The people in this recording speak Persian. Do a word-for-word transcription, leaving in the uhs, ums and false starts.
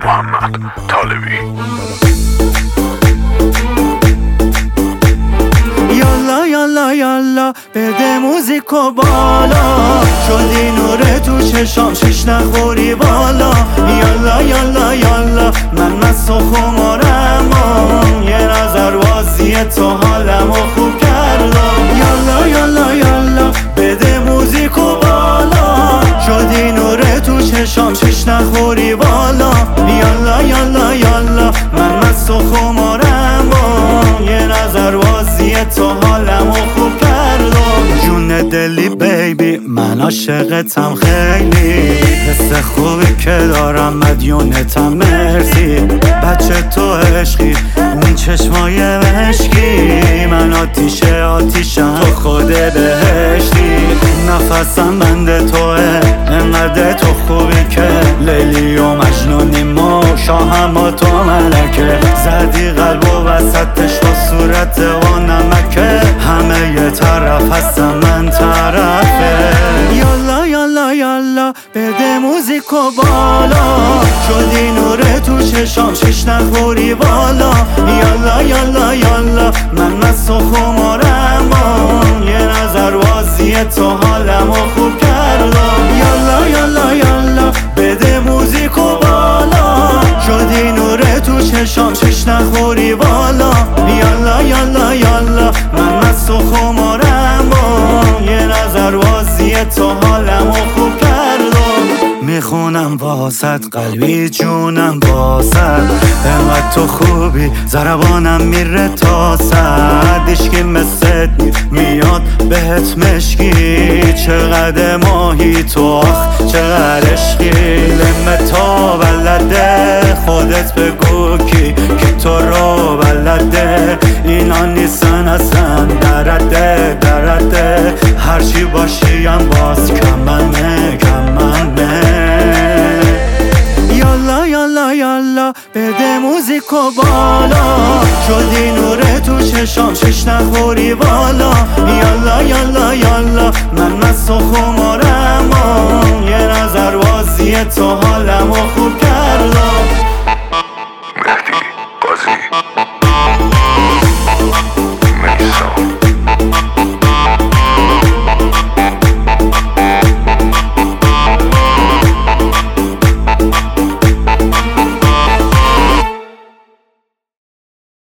محمد طالبی. یالا یالا یالا بده موزیکو بالا، شدی نور تو چشام شیش نخوری بالا. یالا یالا یالا من مست و خمارم، یه نظر بازی تو حالمو خوب کردم. یالا یالا یالا بده موزیکو بالا، شدی نور تو چشام شیش نخوری بالا. یالا یالا یالا من مست و خمارم، یه نظر بازی تو حالمو خوب کردم. جون دلی بیبی من عاشقتم خیلی، حس خوبی که دارم مدیونتم مرسی. بچه تو عشقی اون چشمای مشکی، من آتیش آتیشم تو خود بهشتی. نفسم بند توه انقدر تو خوبی که لیلی و مجنونیم و شاهم و تو ملکه. زدی قلب و وسطش با صورت و نمکه، همه یه طرف هستم من طرفه. یالا یالا یالا بده موزیکو بالا، شدی نور تو چشام شیش نخوری بالا. یالا یالا یالا من مست و خمارم، یه نظر بازی تو حالمو خوب کردم. یالا یالا یالا بده موزیکو بالا، شدی نور تو چشام شیش نخوری بالا. یالا یالا یالا من مست و خمارم، یه نظر بازی تو حالمو خوب کردم. میخونم واسط قلبی جونم واسط، انقدر تو خوبی ضربانم میره تا صد. عشقی مثل میاد بهت مشکی، چقدر ماهی تو آخ چقدر عشقی. لمه تا بلده خودت بگو کی که تو رو بلده، اینا نیستن اصلا درده درده. هرچی باشیم باز کممه کممه. یالا یالا یالا بده موزیکو بالا، شدی نور تو چشام شیش نخوری بالا. یالا یالا یالا من مست و خمارم، یه نظر بازی تو